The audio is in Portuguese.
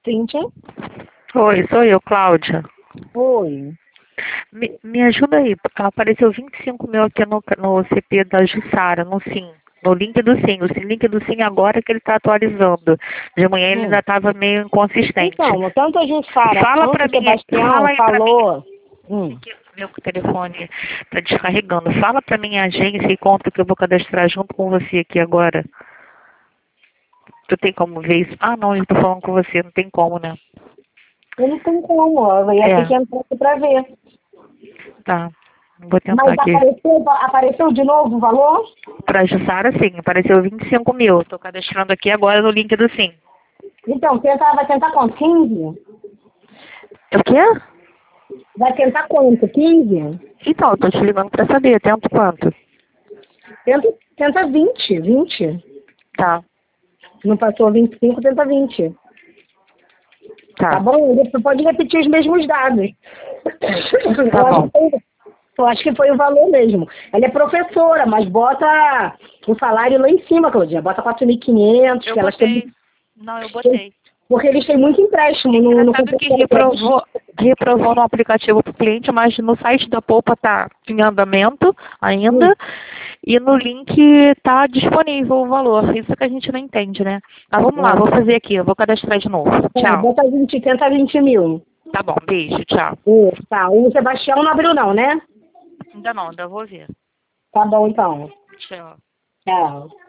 Cíntia? Oi, sou eu, Cláudia. Oi. Me ajuda aí, porque apareceu 25 mil aqui no CP da Jussara, no SIM, no link do SIM. O link do SIM agora que ele está atualizando. De manhã ele ainda estava meio inconsistente. Então, tanto a Jussara Fala quanto pra o mim, Sebastião fala aí pra mim. falou. Que meu telefone tá descarregando. Fala pra minha agência e conta que eu vou cadastrar junto com você aqui agora. Tu tem como ver isso? Ah, não, eu tô falando com você, não tem como, né? Eu não tem como, ó. Eu ia ter que entrar aqui pra ver. Tá. Vou tentar Mas aqui. apareceu de novo o valor? Pra Jussara, sim. Apareceu 25 mil. Tô cadastrando aqui agora no link do SIM. Então, vai tentar quanto? 15? O quê? Vai tentar quanto? 15? Então, eu tô te ligando pra saber. Tento quanto? Tenta 20. 20. Tá. Não passou 25, tenta 20. Tá Tá. bom? Você pode repetir os mesmos dados. Tá bom. Eu acho que foi o valor mesmo. Ela é professora, mas bota o salário lá em cima, Claudinha. Bota 4.500. Eu Que elas botei. têm, Não, eu botei. porque eles têm muito empréstimo É no engraçado que reprovou no aplicativo pro cliente, mas no site da Poupa tá em andamento ainda. E no link tá disponível o valor. Isso que a gente não entende, né? Mas vamos lá, vou fazer aqui. Eu vou cadastrar de novo. Tchau. Bota 20, tenta 20 mil. Tá bom, beijo, tchau. Tá, o Sebastião não abriu não, né? Ainda não, ainda vou ver. Tá bom então. Tchau. Tchau.